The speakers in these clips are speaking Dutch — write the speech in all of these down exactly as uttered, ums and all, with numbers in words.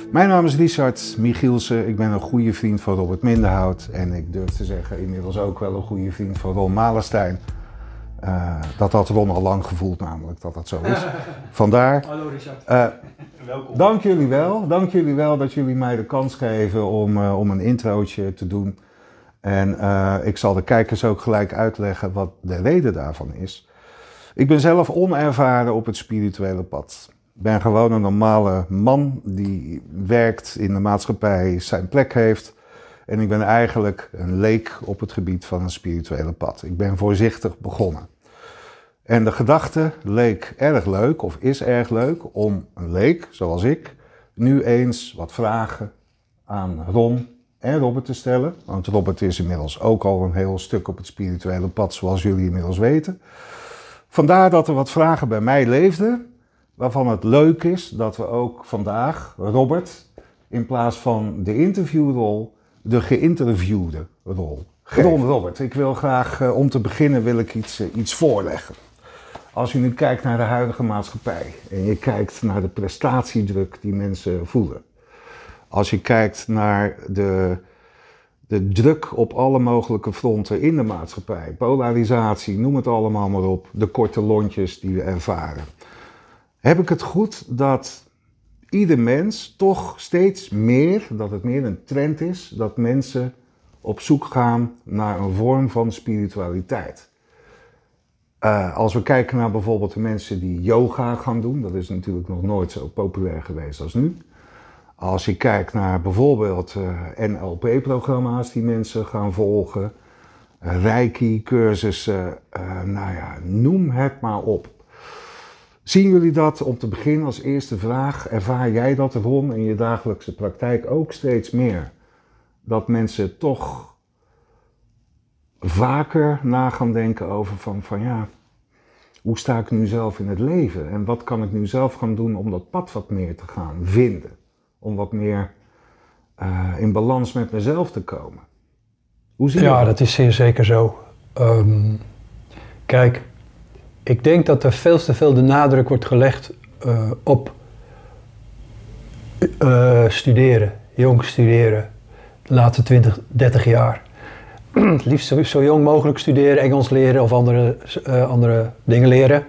Mijn naam is Richard Michielsen. Ik ben een goede vriend van Robert Minderhout. En ik durf te zeggen inmiddels ook wel een goede vriend van Ron Malenstein. Uh, dat had Ron al lang gevoeld namelijk, dat dat zo is. Vandaar. Hallo Richard. Uh, Welkom. Dank jullie wel. Dank jullie wel dat jullie mij de kans geven om, uh, om een introotje te doen. En uh, ik zal de kijkers ook gelijk uitleggen wat de reden daarvan is. Ik ben zelf onervaren op het spirituele pad. Ik ben gewoon een normale man die werkt in de maatschappij, zijn plek heeft. En ik ben eigenlijk een leek op het gebied van een spirituele pad. Ik ben voorzichtig begonnen. En de gedachte leek erg leuk, of is erg leuk, om een leek, zoals ik, nu eens wat vragen aan Ron en Robert te stellen. Want Robert is inmiddels ook al een heel stuk op het spirituele pad, zoals jullie inmiddels weten. Vandaar dat er wat vragen bij mij leefden, waarvan het leuk is dat we ook vandaag, Robert, in plaats van de interviewrol, de geïnterviewde rol. Ron, Robert, ik wil graag, uh, om te beginnen wil ik iets, uh, iets voorleggen. Als je nu kijkt naar de huidige maatschappij en je kijkt naar de prestatiedruk die mensen voelen. Als je kijkt naar de, de druk op alle mogelijke fronten in de maatschappij. Polarisatie, noem het allemaal maar op. De korte lontjes die we ervaren. Heb ik het goed dat ieder mens toch steeds meer, dat het meer een trend is, dat mensen op zoek gaan naar een vorm van spiritualiteit. Uh, als we kijken naar bijvoorbeeld de mensen die yoga gaan doen, dat is natuurlijk nog nooit zo populair geweest als nu. Als je kijkt naar bijvoorbeeld uh, N L P-programma's die mensen gaan volgen, uh, Reiki-cursussen, uh, nou ja, noem het maar op. Zien jullie dat, om te beginnen als eerste vraag, ervaar jij dat, Ron, in je dagelijkse praktijk ook steeds meer? Dat mensen toch vaker na gaan denken over van, van ja, hoe sta ik nu zelf in het leven? En wat kan ik nu zelf gaan doen om dat pad wat meer te gaan vinden? Om wat meer uh, in balans met mezelf te komen. Hoe zie je ja, dat? dat is zeer zeker zo. Um, kijk, ik denk dat er veel te veel de nadruk wordt gelegd uh, op uh, studeren, jong studeren, de laatste twintig, dertig jaar. Het liefst zo, zo jong mogelijk studeren, Engels leren of andere, uh, andere dingen leren.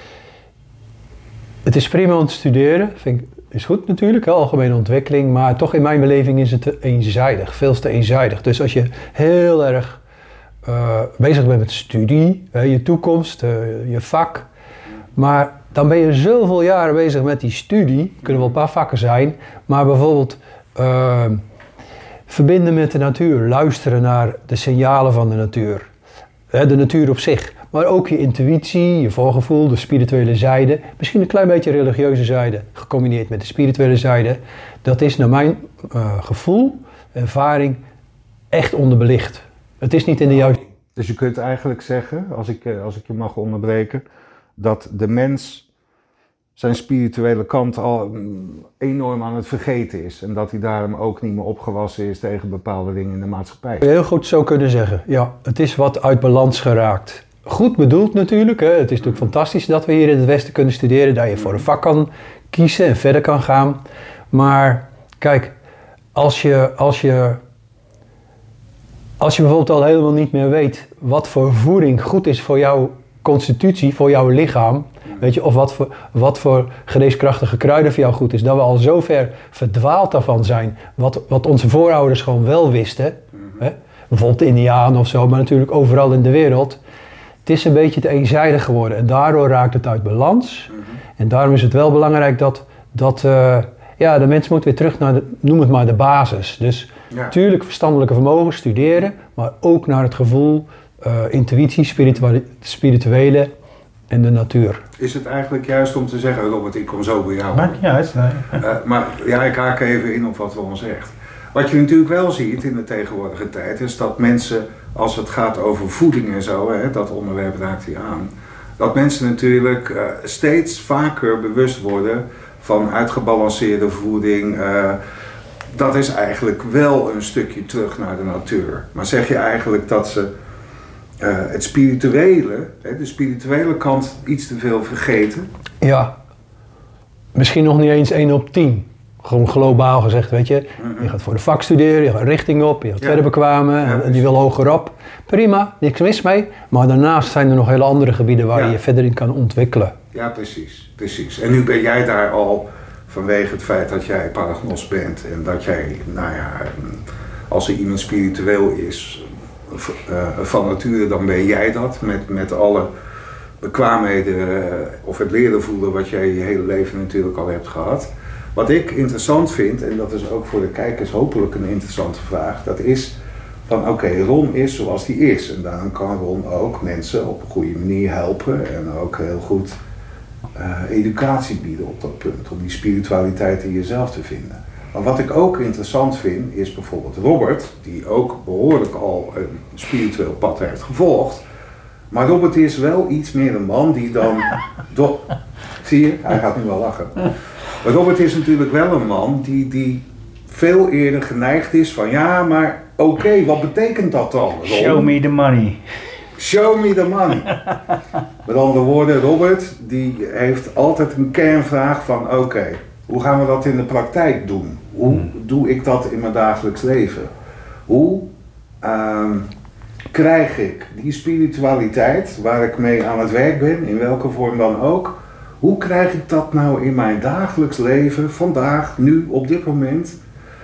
Het is prima om te studeren, vind ik, is goed natuurlijk, hè, algemene ontwikkeling, maar toch in mijn beleving is het te eenzijdig, veel te eenzijdig. Dus als je heel erg Uh, bezig bent met studie, uh, je toekomst, uh, je vak. Maar dan ben je zoveel jaren bezig met die studie. Kunnen wel een paar vakken zijn. Maar bijvoorbeeld uh, verbinden met de natuur. Luisteren naar de signalen van de natuur. Uh, de natuur op zich. Maar ook je intuïtie, je voorgevoel, de spirituele zijde. Misschien een klein beetje religieuze zijde. Gecombineerd met de spirituele zijde. Dat is naar mijn uh, gevoel, ervaring, echt onderbelicht. Het is niet in de juiste... Dus je kunt eigenlijk zeggen, als ik, als ik je mag onderbreken, dat de mens zijn spirituele kant al enorm aan het vergeten is. En dat hij daarom ook niet meer opgewassen is tegen bepaalde dingen in de maatschappij. Heel goed zo kunnen zeggen. Ja, het is wat uit balans geraakt. Goed bedoeld natuurlijk. Hè. Het is natuurlijk fantastisch dat we hier in het Westen kunnen studeren. Dat je voor een vak kan kiezen en verder kan gaan. Maar kijk, als je... Als je Als je bijvoorbeeld al helemaal niet meer weet wat voor voeding goed is voor jouw constitutie, voor jouw lichaam, weet je, of wat voor, wat voor geneeskrachtige kruiden voor jou goed is, dat we al zo ver verdwaald daarvan zijn, wat, wat onze voorouders gewoon wel wisten, mm-hmm. hè? Bijvoorbeeld de Indianen of zo, maar natuurlijk overal in de wereld. Het is een beetje te eenzijdig geworden en daardoor raakt het uit balans. Mm-hmm. En daarom is het wel belangrijk dat, dat uh, ja, de mens moet weer terug naar, de, noem het maar, de basis. Dus ja. Tuurlijk verstandelijke vermogen, studeren, maar ook naar het gevoel, uh, intuïtie, spirituele, spirituele en de natuur. Is het eigenlijk juist om te zeggen, Robert, ik kom zo bij jou. Maakt niet uit, nee. Uh, maar ja, ik haak even in op wat Ron zegt. Wat je natuurlijk wel ziet in de tegenwoordige tijd is dat mensen, als het gaat over voeding en zo, hè, dat onderwerp raakt hier aan, dat mensen natuurlijk uh, steeds vaker bewust worden van uitgebalanceerde voeding. Uh, dat is eigenlijk wel een stukje terug naar de natuur. Maar zeg je eigenlijk dat ze uh, het spirituele, hè, de spirituele kant iets te veel vergeten? Ja, misschien nog niet eens één op tien. Gewoon globaal gezegd, weet je. Je gaat voor de vak studeren, je gaat richting op, je gaat ja. verder bekwamen. Ja, en die wil hogerop. Prima, niks mis mee. Maar daarnaast zijn er nog hele andere gebieden waar ja. je je verder in kan ontwikkelen. Ja, precies, precies. En nu ben jij daar al vanwege het feit dat jij paragnost bent. En dat jij, nou ja, als er iemand spiritueel is uh, van nature, dan ben jij dat. Met, met alle bekwaamheden uh, of het leren voelen wat jij je hele leven natuurlijk al hebt gehad. Wat ik interessant vind, en dat is ook voor de kijkers hopelijk een interessante vraag, dat is van oké, okay, Ron is zoals die is. En daarom kan Ron ook mensen op een goede manier helpen en ook heel goed uh, educatie bieden op dat punt, om die spiritualiteit in jezelf te vinden. Maar wat ik ook interessant vind, is bijvoorbeeld Robert, die ook behoorlijk al een spiritueel pad heeft gevolgd. Maar Robert is wel iets meer een man die dan... Do- Zie je? Hij gaat nu wel lachen. Maar Robert is natuurlijk wel een man die, die veel eerder geneigd is van ja, maar oké, okay, wat betekent dat dan? Ron? Show me the money. Show me the money. Met andere woorden, Robert die heeft altijd een kernvraag van oké, okay, hoe gaan we dat in de praktijk doen? Hoe hmm. doe ik dat in mijn dagelijks leven? Hoe uh, krijg ik die spiritualiteit waar ik mee aan het werk ben, in welke vorm dan ook, hoe krijg ik dat nou in mijn dagelijks leven, vandaag, nu, op dit moment,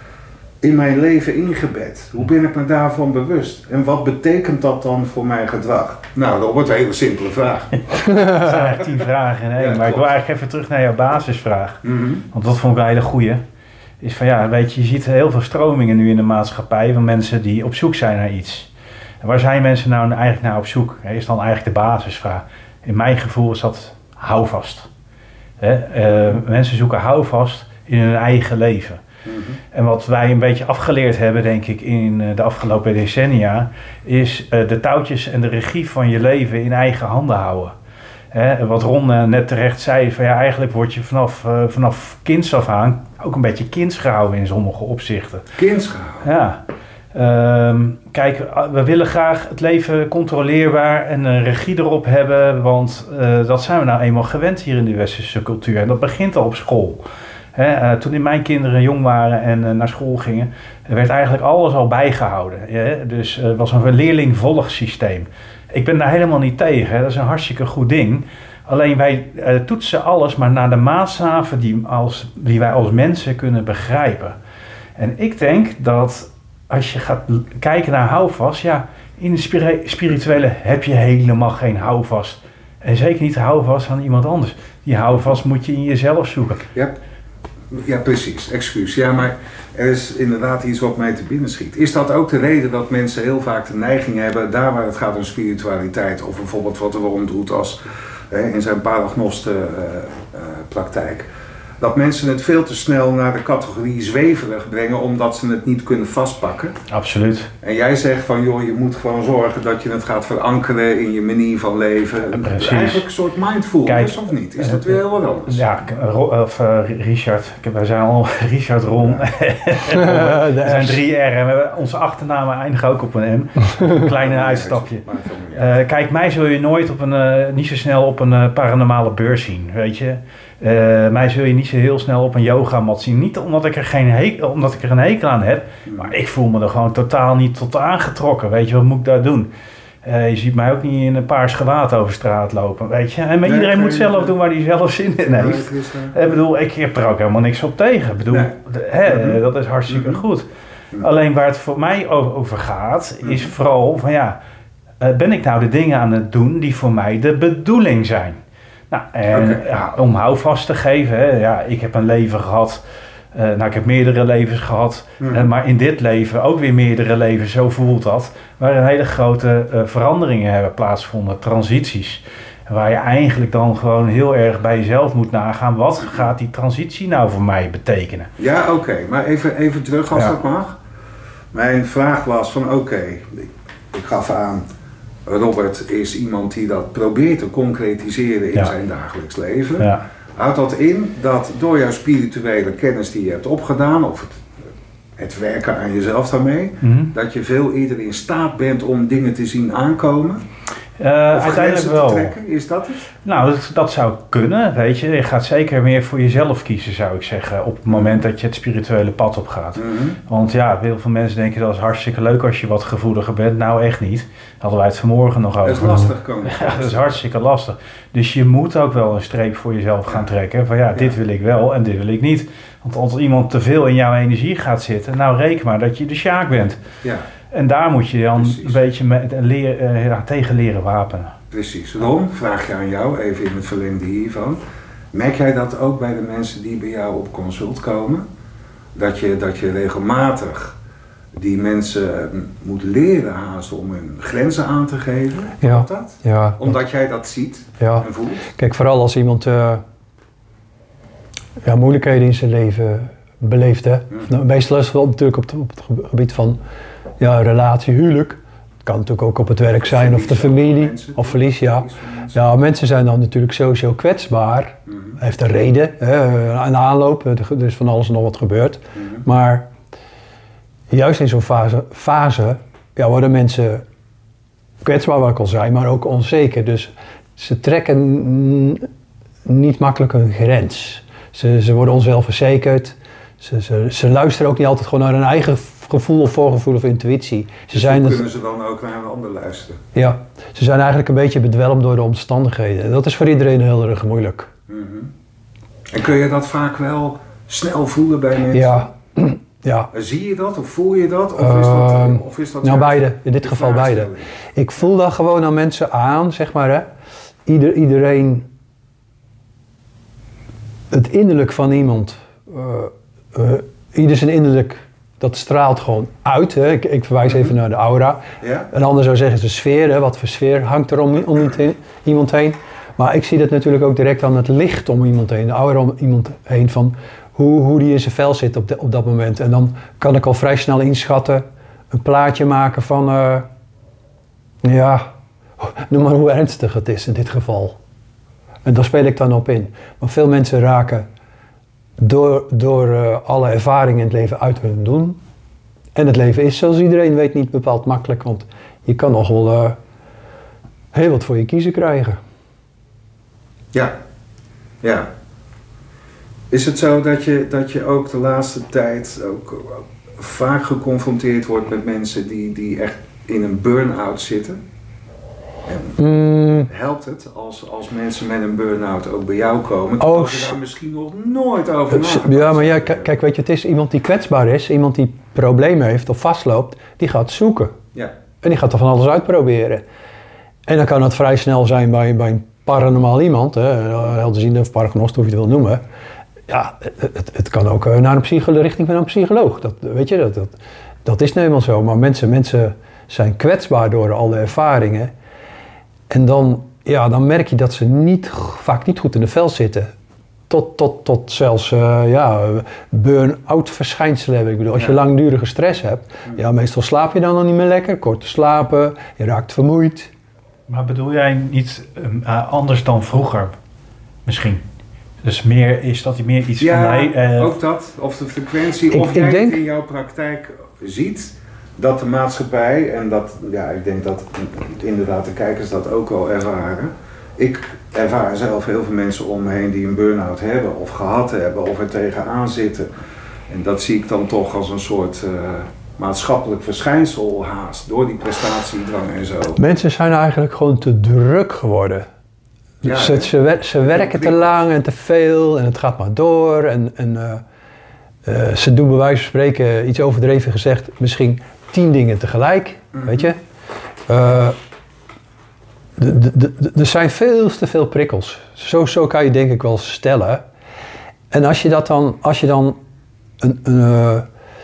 in mijn leven ingebed? Hoe ben ik me daarvan bewust? En wat betekent dat dan voor mijn gedrag? Nou, dat wordt een hele simpele vraag. Dat zijn eigenlijk tien vragen in één. Ja, maar klopt. Ik wil eigenlijk even terug naar jouw basisvraag. Mm-hmm. Want dat vond ik een hele goeie. Is van ja, weet je, je ziet heel veel stromingen nu in de maatschappij van mensen die op zoek zijn naar iets. En waar zijn mensen nou eigenlijk naar op zoek? Is dan eigenlijk de basisvraag. In mijn gevoel is dat houvast. He, uh, mensen zoeken houvast in hun eigen leven. Mm-hmm. En wat wij een beetje afgeleerd hebben, denk ik, in uh, de afgelopen decennia, is uh, de touwtjes en de regie van je leven in eigen handen houden. He, wat Ron uh, net terecht zei, van ja, eigenlijk word je vanaf, uh, vanaf kinds af aan ook een beetje kinds gehouden in sommige opzichten. Kinds gehouden? Ja. Um, kijk, we willen graag het leven controleerbaar en een regie erop hebben, want uh, dat zijn we nou eenmaal gewend hier in de westerse cultuur. En dat begint al op school. He, uh, toen mijn kinderen jong waren en uh, naar school gingen, werd eigenlijk alles al bijgehouden. He? Dus het uh, was een leerling-volgsysteem. Ik ben daar helemaal niet tegen, hè? Dat is een hartstikke goed ding. Alleen wij uh, toetsen alles maar naar de maatstaven die, als, die wij als mensen kunnen begrijpen. En ik denk dat als je gaat kijken naar houvast, ja, in de spiri- spirituele heb je helemaal geen houvast. En zeker niet houvast aan iemand anders. Die houvast moet je in jezelf zoeken. Ja, ja precies. Excuus. Ja, maar er is inderdaad iets wat mij te binnen schiet. Is dat ook de reden dat mensen heel vaak de neiging hebben, daar waar het gaat om spiritualiteit, of bijvoorbeeld wat Ron doet als eh, in zijn paragnoste uh, uh, praktijk, dat mensen het veel te snel naar de categorie zweverig brengen omdat ze het niet kunnen vastpakken. Absoluut. En jij zegt van joh, je moet gewoon zorgen dat je het gaat verankeren in je manier van leven. Precies. Eigenlijk een soort mindfulness. Kijk, of niet? Is dat weer heel wat anders? Ja, of uh, Richard. Wij zijn al Richard, Ron. Ja. Er zijn drie R en we hebben onze achternamen eindigen ook op een M. Een kleine uitstapje. Uh, kijk, mij zul je nooit op een, uh, niet zo snel op een uh, paranormale beurs zien, weet je. Uh, mij zul je niet zo heel snel op een yogamat zien. Niet omdat ik er, geen hekel, omdat ik er een hekel aan heb, maar ik voel me er gewoon totaal niet tot aangetrokken. Weet je, wat moet ik daar doen? Uh, je ziet mij ook niet in een paars gewaad over straat lopen, weet je. En maar nee, iedereen moet zelf doen waar hij zelf zin in heeft. Ik uh, bedoel, ik heb er ook helemaal niks op tegen. Ik bedoel, nee. de, hè, mm-hmm. dat is hartstikke mm-hmm. goed. Mm-hmm. Alleen waar het voor mij over gaat, mm-hmm. is vooral van ja, uh, ben ik nou de dingen aan het doen die voor mij de bedoeling zijn? Nou, en okay. ja, om houvast te geven, hè, ja, ik heb een leven gehad, uh, nou ik heb meerdere levens gehad, mm. uh, maar in dit leven ook weer meerdere levens, zo voelt dat, waar een hele grote uh, veranderingen hebben plaatsgevonden, transities. Waar je eigenlijk dan gewoon heel erg bij jezelf moet nagaan, wat gaat die transitie nou voor mij betekenen? Ja, oké, okay. maar even, even terug als ja. dat mag. Mijn vraag was van oké, okay, ik, ik gaf aan, Robert is iemand die dat probeert te concretiseren in ja. zijn dagelijks leven. Ja. Houdt dat in dat door jouw spirituele kennis die je hebt opgedaan, of het, het werken aan jezelf daarmee, mm-hmm. dat je veel eerder in staat bent om dingen te zien aankomen? Uh, uiteindelijk wel. Trekken, is dat het? Nou, dat, dat zou kunnen, weet je. Je gaat zeker meer voor jezelf kiezen, zou ik zeggen, op het moment dat je het spirituele pad op gaat. Mm-hmm. Want ja, heel veel mensen denken dat is hartstikke leuk als je wat gevoeliger bent. Nou, echt niet. Daar hadden wij het vanmorgen nog over. Dat is lastig komen. Ja, dat is hartstikke lastig. Dus je moet ook wel een streep voor jezelf gaan trekken. Van ja, dit wil ik wel en dit wil ik niet. Want als iemand te veel in jouw energie gaat zitten, nou reken maar dat je de sjaak bent. Ja. En daar moet je dan Precies. een beetje met, leer, uh, ja, tegen leren wapenen. Precies. Ron, vraag je aan jou, even in het verlengde hiervan. Merk jij dat ook bij de mensen die bij jou op consult komen? Dat je, dat je regelmatig die mensen moet leren haast om hun grenzen aan te geven? Ja. Dat? Ja. Omdat jij dat ziet ja. en voelt? Kijk, vooral als iemand uh, ja, moeilijkheden in zijn leven beleeft. Hè? Ja. Nou, meestal is het wel natuurlijk op het, op het gebied van ja, relatie, huwelijk. Het kan natuurlijk ook op het werk zijn of, of de familie mensen, of verlies. Ja. Mensen. Ja, mensen zijn dan natuurlijk sowieso kwetsbaar. Mm-hmm. Heeft een reden, hè, een aanloop, er is van alles en nog wat gebeurd. Mm-hmm. Maar juist in zo'n fase, fase ja, worden mensen kwetsbaar, wat ik al zei, maar ook onzeker. Dus ze trekken n- niet makkelijk hun grens. Ze, ze worden onzelfverzekerd. Ze, ze, ze luisteren ook niet altijd gewoon naar hun eigen gevoel of voorgevoel of intuïtie. Ze dus zijn hoe kunnen ze dan ook naar een ander luisteren? Ja, ze zijn eigenlijk een beetje bedwelmd door de omstandigheden. En dat is voor iedereen heel erg moeilijk. Mm-hmm. En kun je dat vaak wel snel voelen bij mensen? Ja. Ja. Zie je dat of voel je dat? Of is dat, uh, of is dat nou, beide. In dit geval beide. Ik voel dat gewoon aan mensen aan, zeg maar. Hè. Ieder, iedereen... Het innerlijk van iemand... Uh, uh, ieder zijn innerlijk... Dat straalt gewoon uit. Hè. Ik, ik verwijs even naar de aura. Ja? Een ander zou zeggen, de sfeer. Hè. Wat voor sfeer hangt er om, om iemand heen. Maar ik zie dat natuurlijk ook direct aan het licht om iemand heen. De aura om iemand heen. Van hoe, hoe die in zijn vel zit op, de, op dat moment. En dan kan ik al vrij snel inschatten. Een plaatje maken van... Uh, ja, noem maar hoe ernstig het is in dit geval. En daar speel ik dan op in. Maar veel mensen raken... Door, door uh, alle ervaringen in het leven uit hun doen. En het leven is, zoals iedereen weet, niet bepaald makkelijk. Want je kan nog wel uh, heel wat voor je kiezen krijgen. Ja, ja. Is het zo dat je, dat je ook de laatste tijd ook, ook vaak geconfronteerd wordt met mensen die, die echt in een burn-out zitten? En mm. helpt het als, als mensen met een burn-out ook bij jou komen? Oh, als je daar misschien nog nooit over nagedacht. Ja, maar ja, k- kijk, weet je, het is iemand die kwetsbaar is, iemand die problemen heeft of vastloopt, die gaat zoeken. Ja. En die gaat er van alles uitproberen. En dan kan het vrij snel zijn bij, bij een paranormaal iemand, helderziende of paragnost, hoe je het wil noemen. Ja, het, het kan ook naar een psycholoog, richting van een psycholoog. Dat, weet je, dat, dat, dat is nou eenmaal zo. Maar mensen, mensen zijn kwetsbaar door al de ervaringen. En dan, ja, dan merk je dat ze niet, vaak niet goed in de vel zitten. Tot, tot, tot zelfs uh, ja, burn-out verschijnselen hebben. Ik bedoel, als je ja. langdurige stress hebt, ja, meestal slaap je dan nog niet meer lekker. Kort te slapen, je raakt vermoeid. Maar bedoel jij niet uh, anders dan vroeger misschien? Dus meer, is dat meer iets ja, van mij? Uh, ook dat. Of de frequentie, ik, of ik jij denk, het in jouw praktijk ziet... Dat de maatschappij, en dat, ja, ik denk dat inderdaad de kijkers dat ook wel ervaren. Ik ervaar zelf heel veel mensen om me heen die een burn-out hebben of gehad hebben of er tegenaan zitten. En dat zie ik dan toch als een soort uh, maatschappelijk verschijnsel haast door die prestatiedrang en zo. Mensen zijn eigenlijk gewoon te druk geworden. Ja, ze, ze, ze werken te lang en te veel en het gaat maar door. En, en uh, uh, ze doen bij wijze van spreken, iets overdreven gezegd, misschien tien dingen tegelijk, mm-hmm. weet je. Uh, er zijn veel te veel prikkels. Zo, zo kan je denk ik wel stellen. En als je dat dan, als je dan een, een, uh,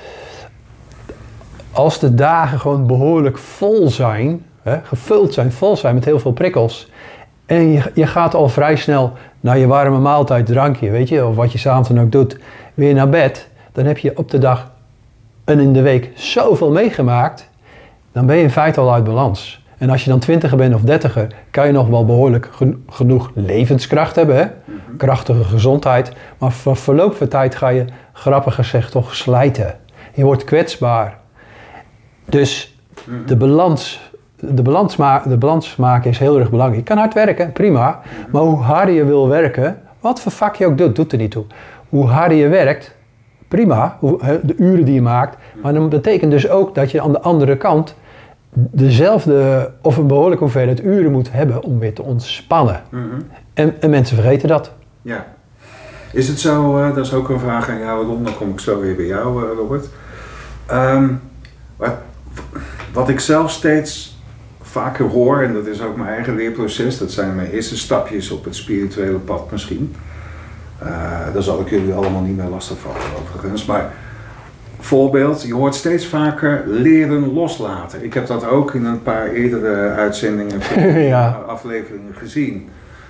als de dagen gewoon behoorlijk vol zijn, hè, gevuld zijn, vol zijn met heel veel prikkels, en je, je gaat al vrij snel naar je warme maaltijd, drankje, weet je, of wat je 's avonds dan ook doet, weer naar bed, dan heb je op de dag en in de week zoveel meegemaakt, dan ben je in feite al uit balans. En als je dan twintiger bent of dertiger, kan je nog wel behoorlijk gen- genoeg levenskracht hebben, hè? Mm-hmm. Krachtige gezondheid. Maar voor verloop van tijd ga je, grappig gezegd, toch slijten. Je wordt kwetsbaar. Dus mm-hmm. de balans de balans, ma- de balans maken is heel erg belangrijk. Je kan hard werken, prima. Maar hoe harder je wil werken, wat voor vak je ook doet, doet er niet toe. Hoe harder je werkt, prima, hoe, de uren die je maakt. Maar dat betekent dus ook dat je aan de andere kant dezelfde of een behoorlijke hoeveelheid uren moet hebben om weer te ontspannen. Mm-hmm. En, en mensen vergeten dat. Ja. Is het zo, uh, dat is ook een vraag aan jou, Ron, dan kom ik zo weer bij jou, uh, Robert. Um, wat, wat ik zelf steeds vaker hoor, en dat is ook mijn eigen leerproces, dat zijn mijn eerste stapjes op het spirituele pad misschien. Uh, daar zal ik jullie allemaal niet meer lastigvallen overigens, maar voorbeeld, je hoort steeds vaker leren loslaten. Ik heb dat ook in een paar eerdere uitzendingen van ja. afleveringen gezien.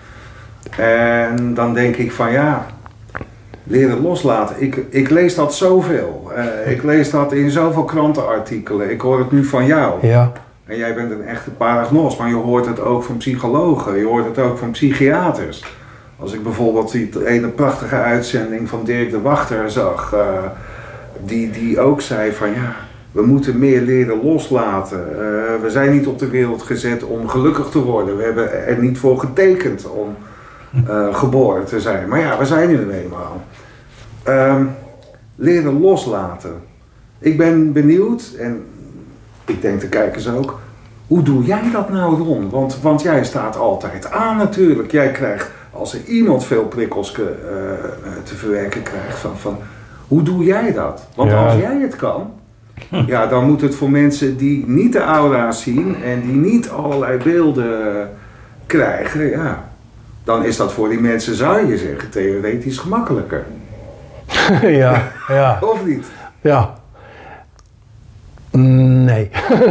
En dan denk ik van ja, leren loslaten. Ik, ik lees dat zoveel. Uh, ik lees dat in zoveel krantenartikelen. Ik hoor het nu van jou. Ja. En jij bent een echte paragnost, maar je hoort het ook van psychologen. Je hoort het ook van psychiaters. Als ik bijvoorbeeld die ene prachtige uitzending van Dirk de Wachter zag, uh, die, die ook zei van ja, we moeten meer leren loslaten. Uh, we zijn niet op de wereld gezet om gelukkig te worden. We hebben er niet voor getekend om uh, geboren te zijn. Maar ja, we zijn er nu eenmaal. Um, leren loslaten. Ik ben benieuwd, en ik denk de kijkers ook, hoe doe jij dat nou, Ron? Want, want jij staat altijd aan natuurlijk. Jij krijgt, als er iemand veel prikkels uh, te verwerken krijgt, van, van hoe doe jij dat? Want ja. als jij het kan, ja, dan moet het voor mensen die niet de aura's zien en die niet allerlei beelden krijgen, ja, dan is dat voor die mensen, zou je zeggen, theoretisch gemakkelijker. ja, ja. Of niet? Ja. Nee.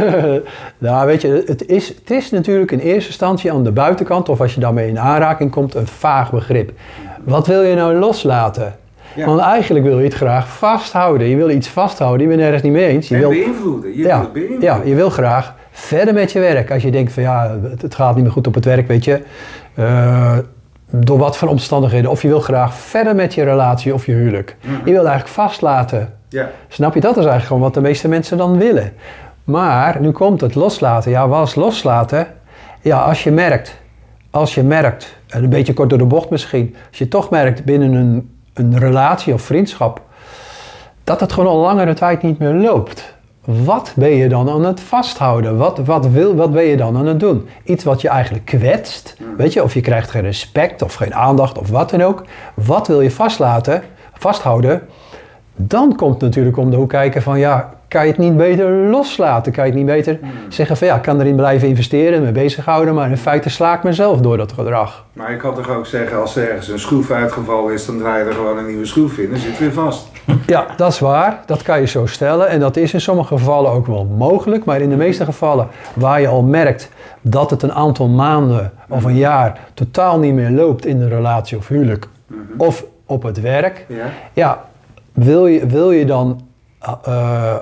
Nou, weet je, het is, het is natuurlijk in eerste instantie aan de buitenkant, of als je daarmee in aanraking komt, een vaag begrip. Wat wil je nou loslaten? Ja. Want eigenlijk wil je het graag vasthouden. Je wil iets vasthouden, je bent er ergens niet mee eens. Je en wil beïnvloeden. Je ja, wil beïnvloeden. Ja, je wil graag verder met je werk. Als je denkt van ja, het gaat niet meer goed op het werk, weet je. Uh, door wat voor omstandigheden. Of je wil graag verder met je relatie of je huwelijk. Mm-hmm. Je wil eigenlijk vastlaten. Ja. Snap je? Dat is eigenlijk gewoon wat de meeste mensen dan willen. Maar nu komt het loslaten. Ja, wat is loslaten? Ja, als je merkt, als je merkt, en een beetje kort door de bocht misschien, als je toch merkt binnen een, een relatie of vriendschap, dat het gewoon al langere tijd niet meer loopt. Wat ben je dan aan het vasthouden? Wat, wat, wil, wat ben je dan aan het doen? Iets wat je eigenlijk kwetst, weet je, of je krijgt geen respect of geen aandacht of wat dan ook. Wat wil je vastlaten, vasthouden? Dan komt natuurlijk om de hoek kijken van ja, kan je het niet beter loslaten? Kan je het niet beter hmm. zeggen van ja, ik kan erin blijven investeren en me bezighouden, maar in feite sla ik mezelf door dat gedrag. Maar ik kan toch ook zeggen, als er ergens een schroef uitgevallen is, dan draai je er gewoon een nieuwe schroef in en zit weer vast. Ja, dat is waar. Dat kan je zo stellen en dat is in sommige gevallen ook wel mogelijk, maar in de meeste gevallen waar je al merkt dat het een aantal maanden of een jaar totaal niet meer loopt in de relatie of huwelijk mm-hmm. of op het werk, ja, ja Wil je, wil je dan, uh,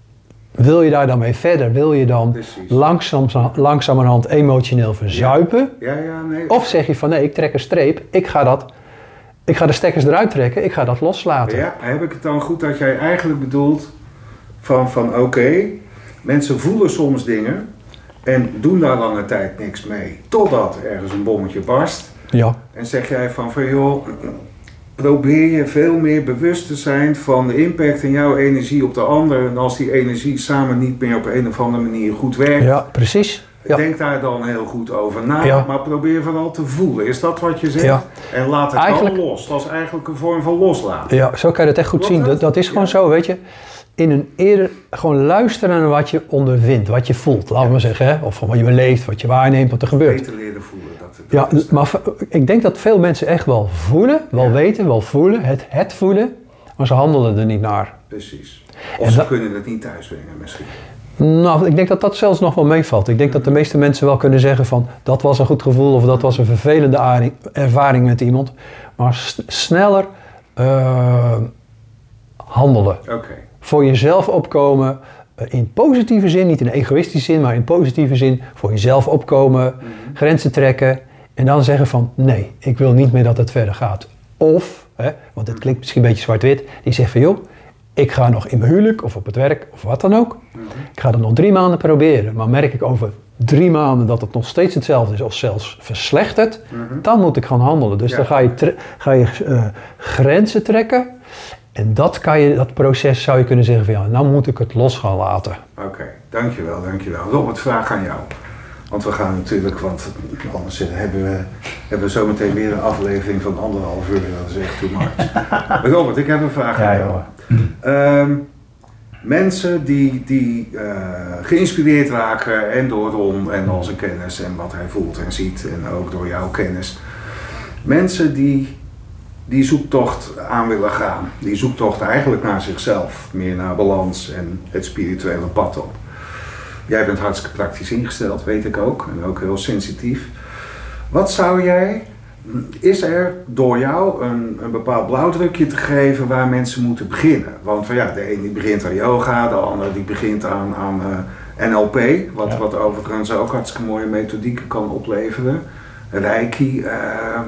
wil je daar dan mee verder? Wil je dan langzaam, langzamerhand emotioneel verzuipen? Ja. Ja, ja, nee. Of zeg je van nee, ik trek een streep, ik ga, dat, ik ga de stekkers eruit trekken, ik ga dat loslaten. Ja, heb ik het dan goed dat jij eigenlijk bedoelt van, van oké, okay, mensen voelen soms dingen en doen daar lange tijd niks mee. Totdat ergens een bommetje barst. Ja. En zeg jij van, van joh, probeer je veel meer bewust te zijn van de impact en jouw energie op de ander. En als die energie samen niet meer op een of andere manier goed werkt. Ja, precies. Ja. Denk daar dan heel goed over na, ja. maar probeer vooral te voelen. Is dat wat je zegt? Ja. En laat het eigenlijk, dan los. Dat is eigenlijk een vorm van loslaten. Ja, zo kan je het echt goed Klopt zien. Dat, dat is gewoon ja. zo, weet je. In een eerder, gewoon luisteren naar wat je ondervindt, wat je voelt, laten we ja. zeggen. Hè? Of van wat je beleeft, wat je waarneemt, wat er gebeurt. Beter leren voelen. Dat, ja, dat maar ik denk dat veel mensen echt wel voelen, wel ja. weten, wel voelen, het, het voelen, maar ze handelen er niet naar. Precies. Of en ze dat, kunnen het niet thuisbrengen misschien. Nou, ik denk dat dat zelfs nog wel meevalt. Ik denk dat de meeste mensen wel kunnen zeggen van dat was een goed gevoel of dat was een vervelende aring, ervaring met iemand. Maar s- sneller uh, handelen. Oké. Okay. Voor jezelf opkomen, in positieve zin, niet in egoïstische zin, maar in positieve zin, voor jezelf opkomen, mm-hmm. grenzen trekken en dan zeggen van nee, ik wil niet meer dat het verder gaat. Of, hè, want het klinkt misschien een beetje zwart-wit, die zegt van joh, ik ga nog in mijn huwelijk of op het werk of wat dan ook, mm-hmm. ik ga dat nog drie maanden proberen, maar merk ik over drie maanden dat het nog steeds hetzelfde is of zelfs verslechtert, Mm-hmm. dan moet ik gaan handelen. Dus Ja. dan ga je, tre- ga je uh, grenzen trekken en dat, kan je, dat proces zou je kunnen zeggen van ja, nou moet ik het los gaan laten. Oké, okay, dankjewel, dankjewel. Robert, vraag aan jou. Want we gaan natuurlijk, want anders hebben we, hebben we zometeen weer een aflevering van anderhalf uur. Dat is echt too much. Robert, ik heb een vraag aan jou. Ja, um, mensen die, die uh, geïnspireerd raken en door Ron en al zijn kennis en wat hij voelt en ziet en ook door jouw kennis. Mensen die die zoektocht aan willen gaan. Die zoektocht eigenlijk naar zichzelf. Meer naar balans en het spirituele pad op. Jij bent hartstikke praktisch ingesteld, weet ik ook. En ook heel sensitief. Wat zou jij... Is er door jou een, een bepaald blauwdrukje te geven waar mensen moeten beginnen? Want van ja, de een die begint aan yoga, de ander die begint aan, aan uh, N L P. Wat, ja. wat overigens ook hartstikke mooie methodieken kan opleveren. Reiki... Uh,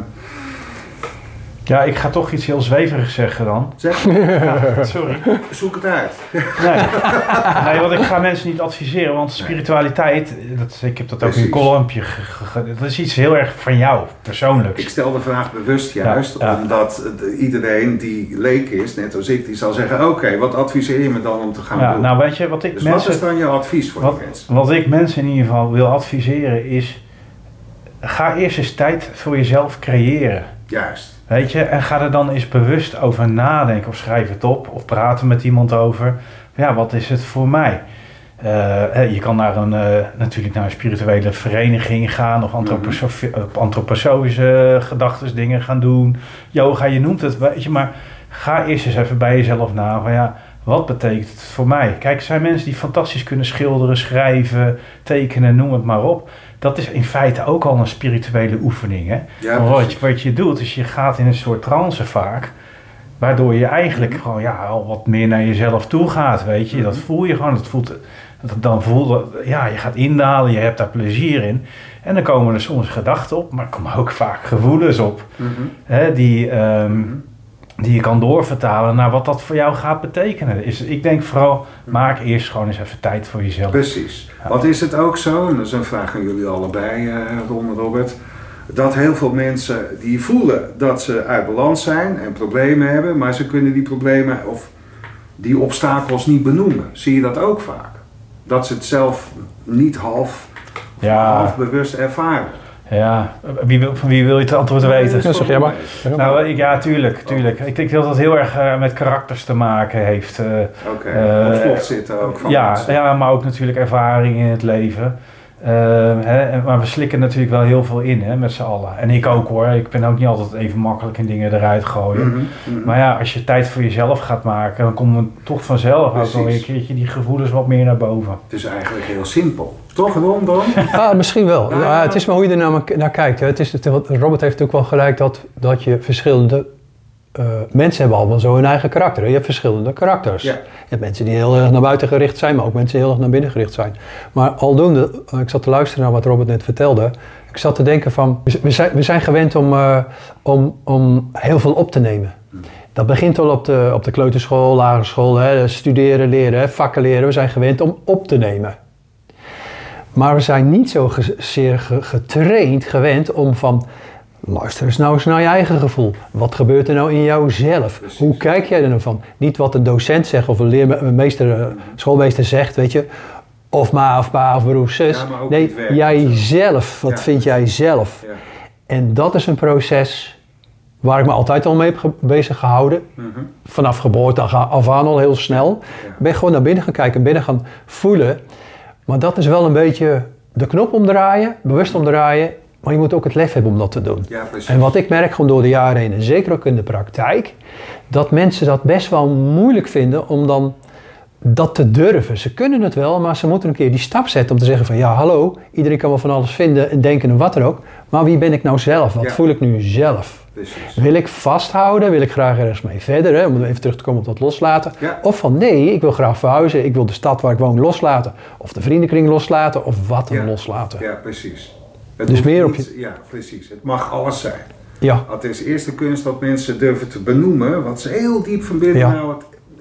Ja, ik ga toch iets heel zweverigs zeggen dan. Zeg. Ja, sorry. Zoek het uit. Nee. nee, want ik ga mensen niet adviseren, want spiritualiteit, dat, ik heb dat ook Precies. in een kolompje, ge, ge, dat is iets heel erg van jou, persoonlijk. Ik stel de vraag bewust juist, ja, ja. omdat de, iedereen die leek is, net als ik, die zal zeggen, oké, okay, wat adviseer je me dan om te gaan ja, doen? Nou, weet je, wat ik dus mensen, wat is dan je advies voor wat, die mensen? Wat ik mensen in ieder geval wil adviseren is, ga eerst eens tijd voor jezelf creëren. Juist. Weet je, en ga er dan eens bewust over nadenken of schrijf het op of praten met iemand over. Ja, wat is het voor mij? Uh, je kan naar een, uh, natuurlijk naar een spirituele vereniging gaan of antroposof- mm-hmm. antroposofische gedachten dingen gaan doen. Yoga, je noemt het, weet je, maar ga eerst eens even bij jezelf na van ja, wat betekent het voor mij? Kijk, er zijn mensen die fantastisch kunnen schilderen, schrijven, tekenen, noem het maar op. Dat is in feite ook al een spirituele oefening. Hè? Ja, wat, je, wat je doet, is je gaat in een soort trance vaak. Waardoor je eigenlijk mm-hmm. gewoon ja, al wat meer naar jezelf toe gaat. Weet je? Mm-hmm. Dat voel je gewoon. Dat voelt, dat dan voelt, ja, je gaat indalen, je hebt daar plezier in. En dan komen er soms gedachten op, maar er komen ook vaak gevoelens op. Mm-hmm. Hè, die, um, mm-hmm. die je kan doorvertalen naar wat dat voor jou gaat betekenen. Is, ik denk vooral, maak eerst gewoon eens even tijd voor jezelf. Precies. Ja. Want is het ook zo, en dat is een vraag aan jullie allebei, uh, Ron en Robert, dat heel veel mensen die voelen dat ze uit balans zijn en problemen hebben, maar ze kunnen die problemen of die obstakels niet benoemen. Zie je dat ook vaak? Dat ze het zelf niet half, ja. half bewust ervaren. Ja, wie wil, van wie wil je het antwoord weten? Ja, zeg jij maar. Nou, ik, ja, tuurlijk, tuurlijk. Ik denk dat dat heel erg uh, met karakters te maken heeft. Uh, Oké, okay. uh, op slot zitten ook van ja, mensen. Ja, maar ook natuurlijk ervaring in het leven. Uh, hè, maar we slikken natuurlijk wel heel veel in, hè, met z'n allen. En ik ook hoor, ik ben ook niet altijd even makkelijk in dingen eruit gooien. Mm-hmm, mm-hmm. Maar ja, als je tijd voor jezelf gaat maken, dan komen we toch vanzelf Precies. ook wel een keertje die gevoelens wat meer naar boven. Het is eigenlijk heel simpel. Toch, Ron, dan? Ah, misschien wel. Ja, ja, het is maar hoe je er naar, naar kijkt. Hè. Het is, het, Robert heeft natuurlijk wel gelijk dat, dat je verschillende... Uh, mensen hebben allemaal zo hun eigen karakter. Hè. Je hebt verschillende karakters. Ja. Je hebt mensen die heel erg naar buiten gericht zijn, maar ook mensen die heel erg naar binnen gericht zijn. Maar aldoende, uh, ik zat te luisteren naar wat Robert net vertelde. Ik zat te denken van, we zijn, we zijn gewend om, uh, om, om heel veel op te nemen. Dat begint al op de, op de kleuterschool, lagere school, hè, studeren, leren, hè, vakken leren. We zijn gewend om op te nemen. Maar we zijn niet zo ge- zeer ge- getraind, gewend om van... Luister eens nou eens naar je eigen gevoel. Wat gebeurt er nou in jouzelf? Precies. Hoe kijk jij er nou van? Niet wat een docent zegt of een, leerme- een meester, een schoolmeester zegt, weet je. Of ma of pa of broer of zus. Ja, nee, jijzelf. Wat ja, vind jij zelf? Ja. En dat is een proces waar ik me altijd al mee heb ge- bezig gehouden. Mm-hmm. Vanaf geboorte af aan al heel snel. Ja. Ben gewoon naar binnen gaan kijken, binnen gaan voelen. Maar dat is wel een beetje de knop omdraaien, bewust omdraaien. Maar je moet ook het lef hebben om dat te doen. Ja, en wat ik merk gewoon door de jaren heen, en zeker ook in de praktijk, dat mensen dat best wel moeilijk vinden om dan dat te durven. Ze kunnen het wel, maar ze moeten een keer die stap zetten om te zeggen van ja, hallo, iedereen kan wel van alles vinden en denken en wat er ook. Maar wie ben ik nou zelf? Wat ja. voel ik nu zelf? Precies. Wil ik vasthouden? Wil ik graag ergens mee verder? Hè? Om even terug te komen op dat loslaten. Ja. Of van nee, ik wil graag verhuizen. Ik wil de stad waar ik woon loslaten. Of de vriendenkring loslaten. Of wat dan ja. loslaten. Ja, precies. Het dus meer op je... Ja, precies. Het mag alles zijn. Ja. Het is eerst de kunst dat mensen durven te benoemen wat ze heel diep van binnen ja. nou het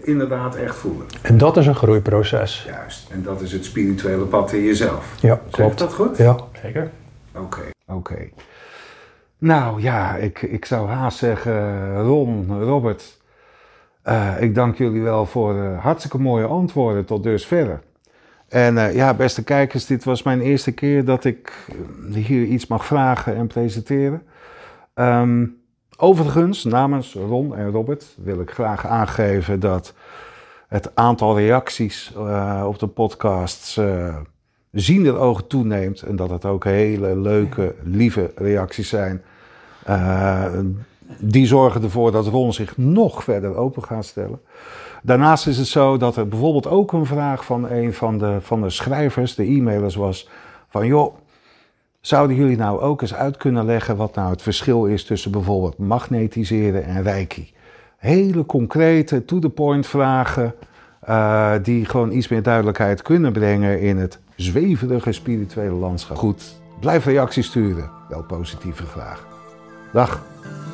inderdaad echt voelen. En dat is een groeiproces. Juist, en dat is het spirituele pad in jezelf. Ja, Zeg klopt. ik dat goed? Ja. Zeker. Oké. Okay. Oké. Okay. Nou ja, ik, ik zou haast zeggen, Ron, Robert, uh, ik dank jullie wel voor uh, hartstikke mooie antwoorden tot dusverre. En uh, ja, beste kijkers, dit was mijn eerste keer dat ik hier iets mag vragen en presenteren. Um, overigens, namens Ron en Robert wil ik graag aangeven dat het aantal reacties uh, op de podcasts uh, ziender ogen toeneemt. En dat het ook hele leuke, lieve reacties zijn. Uh, die zorgen ervoor dat Ron zich nog verder open gaat stellen. Daarnaast is het zo dat er bijvoorbeeld ook een vraag van een van de, van de schrijvers, de e-mailers was, van joh, zouden jullie nou ook eens uit kunnen leggen wat nou het verschil is tussen bijvoorbeeld magnetiseren en reiki? Hele concrete, to the point vragen uh, die gewoon iets meer duidelijkheid kunnen brengen in het zweverige spirituele landschap. Goed, blijf reacties sturen, wel positieve vraag. Dag.